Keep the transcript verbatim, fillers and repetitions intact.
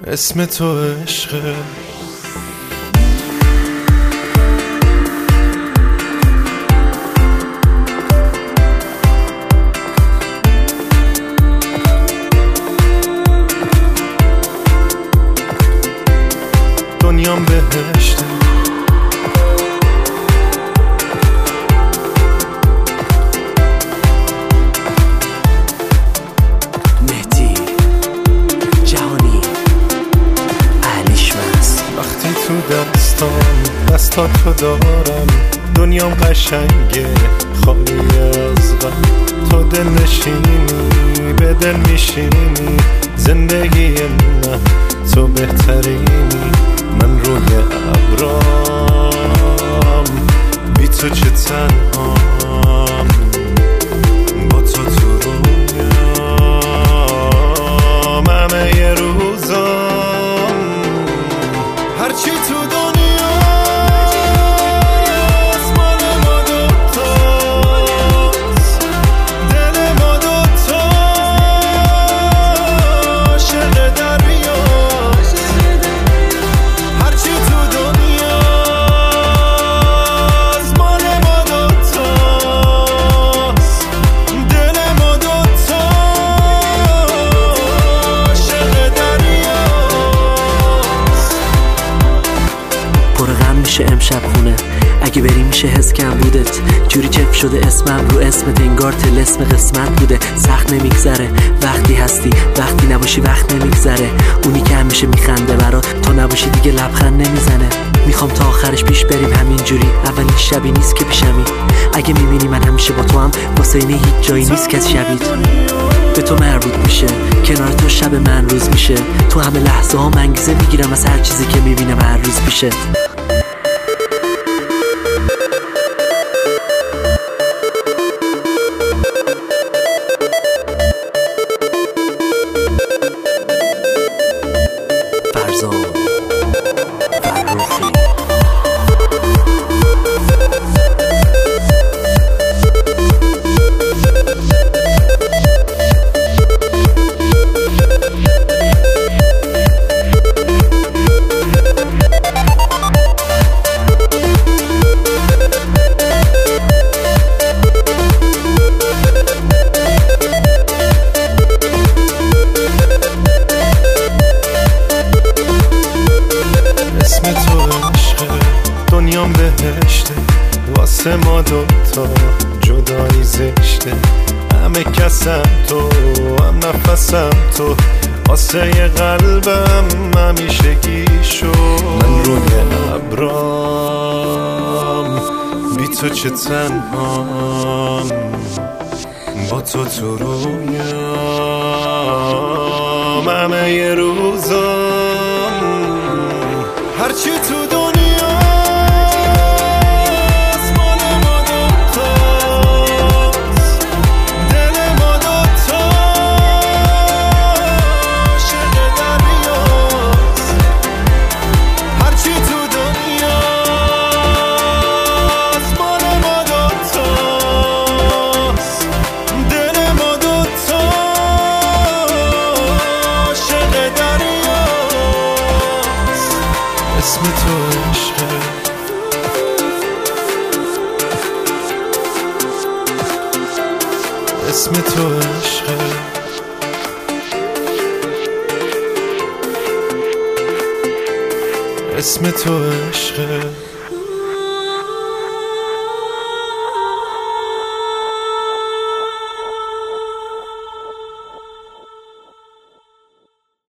اسم تو عشقه. دنیام بهشته، مهدی جهانی اهلیش مست. وقتی تو دستام دستا تو دارم، دنیام قشنگه خالی از غم. تو دل نشینی به دل میشینی، زندگی من تو بهترینی. من روی ابرام بی تو چه تنهام، با تو تو رویام همه یه روزام. هرچی تو دنیا مال ما دوتاست، دل ما دوتاست، عشق دریاست. هرچی تو دنیا مال ما دوتاست، دل ما دوتاست، عشق دریاست. پر غم میشه امشب خونه، اگه بری میشه حس کم بودت. جوری چف شده اسمم رو اسمت، انگار طلسم قسمت بوده. سخت نمیگذره وقتی هستی، وقتی نباشی وقت نمیگذره. اونی که همیشه میخنده برات، تو نباشی دیگه لبخند نمیزنه. میخوام تا آخرش پیش بریم همینجوری، اولین شبی نیست که پیشمی. اگه میبینی من همیشه با تو هم، واسه اینه هیچ جایی نیست که شبیت به تو مربوط میشه. کنار تو شب من روز میشه، تو همه لحظه ها انگیزه میگیرم از هر چیزی که میبینم هر روز پیشه. فرزان فرخی دنیام بهشته، واسه ما دوتا جدایی زشته. همه کسم تو، هم نفسم تو، واسه یه قلبم همیشگی شو. من روی ابرام بی تو چه تنهام، با تو تو رویام همه یه روزام. هرچی تو دنیا اسم تو عشقه. اسم تو عشقه. اسم تو عشقه.